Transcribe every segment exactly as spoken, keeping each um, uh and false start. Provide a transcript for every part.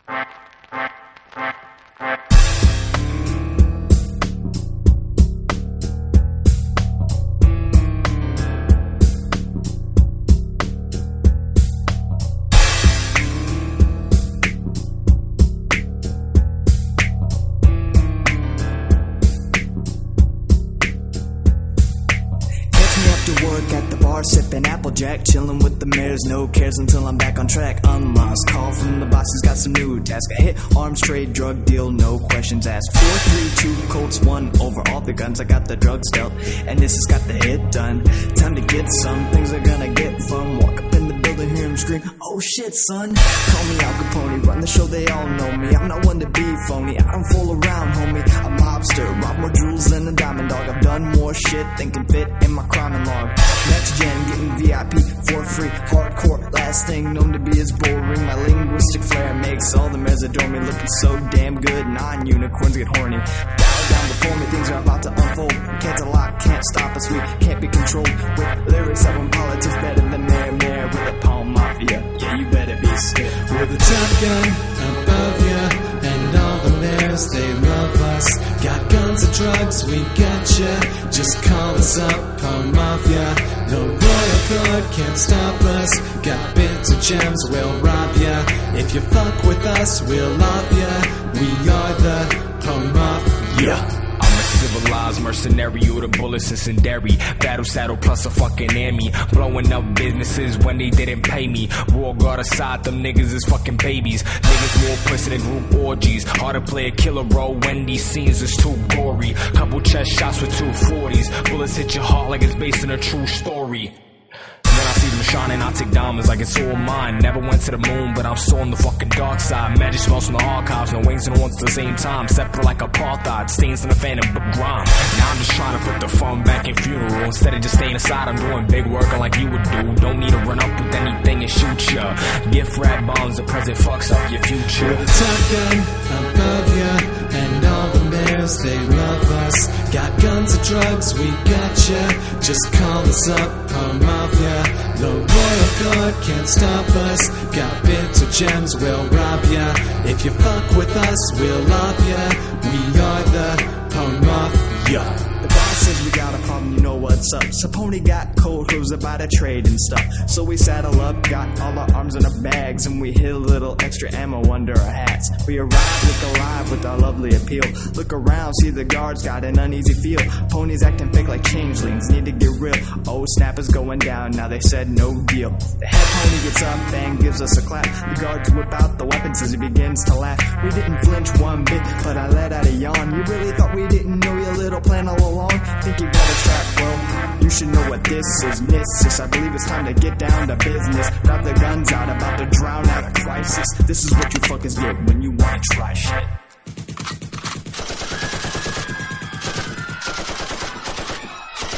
Work at the bar, sipping Applejack, chilling with the mares, no cares until I'm back on track. Unlost call from the boss, he's got some new task. I hit arms trade, drug deal, no questions asked. Four, three, two, Colts, one over all the guns. I got the drugs dealt, and this has got the hit done. Time to get some things are gonna get fun. Walk up in the building, hear him scream, oh shit, son. Call me Al Capone, run the show, they all know me. I'm not one to be phony, I don't fool around, homie. I'm a mobster, rob more jewels than a diamond dog. I've done more shit than can fit in my crime log. Next gen, getting V I P for free. Hardcore, last thing known to be is boring. My linguistic flair makes all the mares adore me. Looking so damn good, non-unicorns get horny. Dial down before me, things are about to unfold. Can't lock, can't stop us, we can't be controlled. With lyrics that win politics better than Mare Mare. With the Palm Mafia, yeah, you better be scared. We're the top gun above ya, and all the mares, they love us. Got guns and drugs, we got ya. Just call us up, Palm Mafia. No royal guard can't stop us. Got bits of gems, we'll rob ya. If you fuck with us, we'll love ya. We are the Palm Mafia. Yeah. I'm a civilized mercenary with a bullets incendiary. Battle saddle plus a fucking Emmy. Blowing up businesses when they didn't pay me. War guard aside, them niggas is fucking babies. Niggas more pussy than group orgies. Hard to play a killer role when these scenes is too gory. Couple chest shots with two forties. Bullets hit your heart like it's based on a true story. When I see them shining, I take diamonds like it's all mine. Never went to the moon, but I'm still on the fucking dark side. Magic smells from the archives, no wings and ones at the same time. Separate like apartheid, stains in the phantom but grime. Now I'm just trying to put the fun back in funeral. Instead of just staying aside, I'm doing big work like you would do. Don't need to run up with anything and shoot ya. Gift wrap bombs, the present fucks up your future. We're the top gun above ya, and all the mares, they love us. Got guns and drugs, we got ya. Just call us up, Palm Mafia. No royal guard can't stop us. Got bits of gems, we'll rob ya. If you fuck with us, we'll love ya. We are the Palm Mafia. The boss says we got a problem, you know what's up. Saponi got cold, who's about to trade and stuff. So we saddle up, got all our arms in our bags, and we hid a little extra ammo under our hats. We arrive, look alive with our lovely appeal. Look around, see the guards got an uneasy feel. Ponies acting fake like changelings, need to get real. Oh, snap is going down, now they said no deal. The head pony gets up and gives us a clap. The guards whip out the weapons as he begins to laugh. We didn't flinch one bit, but I let out a yawn. You really thought we didn't know your little plan all along? Think you got a trap, well, you should know what this is. Missus, I believe it's time to get down to business. Grab the guns out, about to drown out a crisis. This is what you fuckers get when you wanna try shit.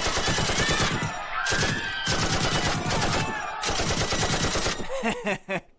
Heh heh heh.